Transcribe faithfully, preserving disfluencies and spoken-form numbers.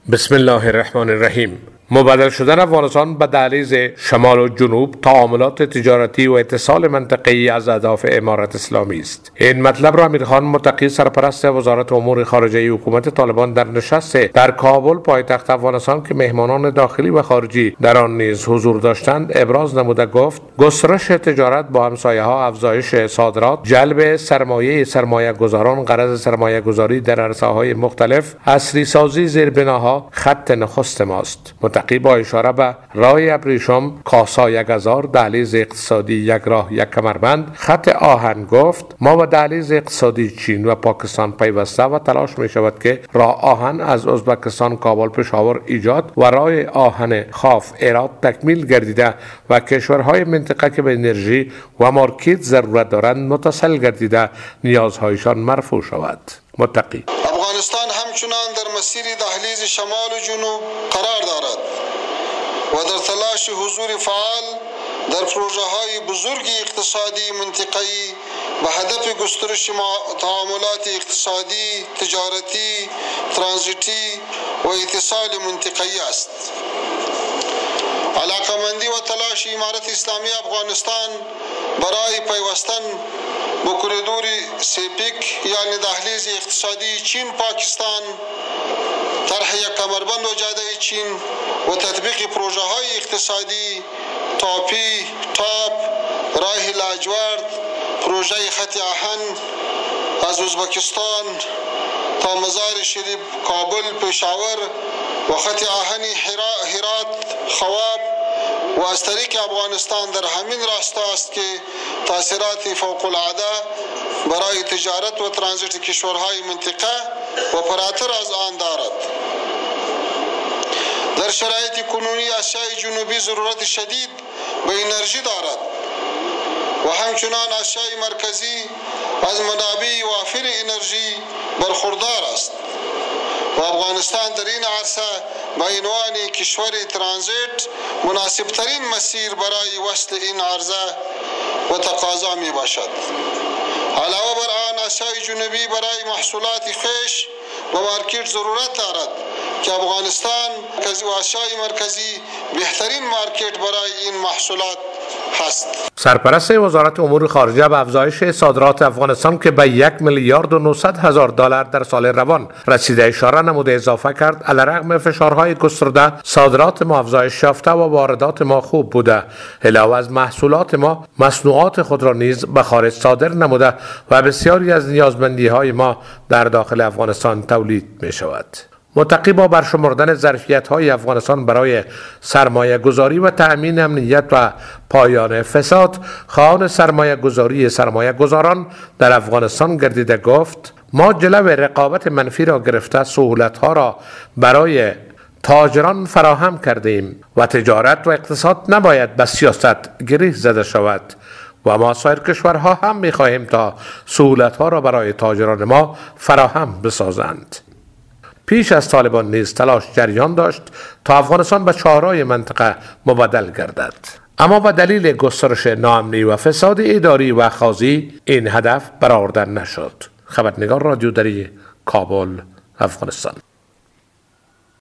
بسم الله الرحمن الرحیم. مبادل شدن افغانستان به دهلیز شمال و جنوب تعاملات تجارتی و اتصال منطقه‌ای از اهداف امارت اسلامی است. این مطلب را امیرخان متقی سرپرست وزارت امور خارجه حکومت طالبان در نشست در کابل پایتخت افغانستان که مهمانان داخلی و خارجی در آن نیز حضور داشتند ابراز نموده گفت گسترش تجارت با همسایه‌ها، افزایش صادرات، جلب سرمایه سرمایه گذاران، غرض سرمایه گذاری در عرصه‌های مختلف، عصری سازی زیربناها خط نخست ماست. متقی با اشاره به راه ابریشم، کاسا یک هزار، دهلیز اقتصادی یک راه یک کمربند، خط آهن گفت ما با دهلیز اقتصادی چین و پاکستان پیوسته و تلاش می شود که راه آهن از ازبکستان، کابل، پشاور ایجاد و راه آهن خاف هرات تکمیل گردیده و کشورهای منطقه که به انرژی و مارکت ضرورت دارند متصل گردیده نیازهایشان مرفوع شود. متقی افغانستان همچنان در مسیر دهلیز شمال و جنوب قرار دارد و در تلاش حضور فعال در پروژه های بزرگ اقتصادی منطقه‌ای به هدف گسترش تعاملات اقتصادی، تجارتی، ترانزیتی و اتصال منطقه‌ای است. علاقمندی و تلاش امارت اسلامی افغانستان برای پیوستن به کوریدور سیپیک یعنی دهلیز اقتصادی چین پاکستان، طرح یک کمربند و جاده چین و تطبیق پروژه های اقتصادی تاپی، تاپ، راه لاجورد، پروژه خط آهن از ازبکستان تا مزار شریف، کابل، پشاور و خط آهن هرات، خواب و از طریق افغانستان در همین راستا است که تاثیرات فوق العاده برای تجارت و ترانزیت کشورهای منطقه و فراتر از آن دارد. در شرایط کنونی آسیای جنوبی ضرورت شدید به انرژی دارد و همچنان آسیای مرکزی از منابع وافر انرژی برخوردار است و افغانستان در این عرصه به عنوان کشور ترانزیت مناسب ترین مسیر برای وصل این عرضه و تقاضا می باشد. علاوه بر آن آسیای جنوبی برای محصولات خویش و مارکت ضرورت دارد که افغانستان و آسیای مرکزی بهترین مارکت برای این محصولات هست. سرپرست وزارت امور خارجه به افزایش صادرات افغانستان که به یک میلیارد و نهصد هزار دلار در سال روان رسیده اشاره نموده اضافه کرد علیرغم فشارهای گسترده صادرات ما افزایش یافته و واردات ما خوب بوده. علاوه از محصولات ما مصنوعات خود را نیز به خارج صادر نموده و بسیاری از نیازمندی های ما در داخل افغانستان تولید می شود. متقی با برشمردن ظرفیت‌های افغانستان برای سرمایه گذاری و تأمین امنیت و پایان فساد خواهان سرمایه گذاری سرمایه گذاران در افغانستان گردیده گفت ما جلو رقابت منفی را گرفته سهولت‌ها را برای تاجران فراهم کردیم و تجارت و اقتصاد نباید به سیاست گره زده شود و ما سایر کشورها هم می‌خواهیم تا سهولت‌ها را برای تاجران ما فراهم بسازند. پیش از طالبان نیز تلاش جریان داشت تا افغانستان به چهارراه منطقه مبادل گردد، اما به دلیل گسترش ناامنی و فساد اداری و اخاذی این هدف برآورده نشد. خبرنگار رادیو دری، کابل، افغانستان.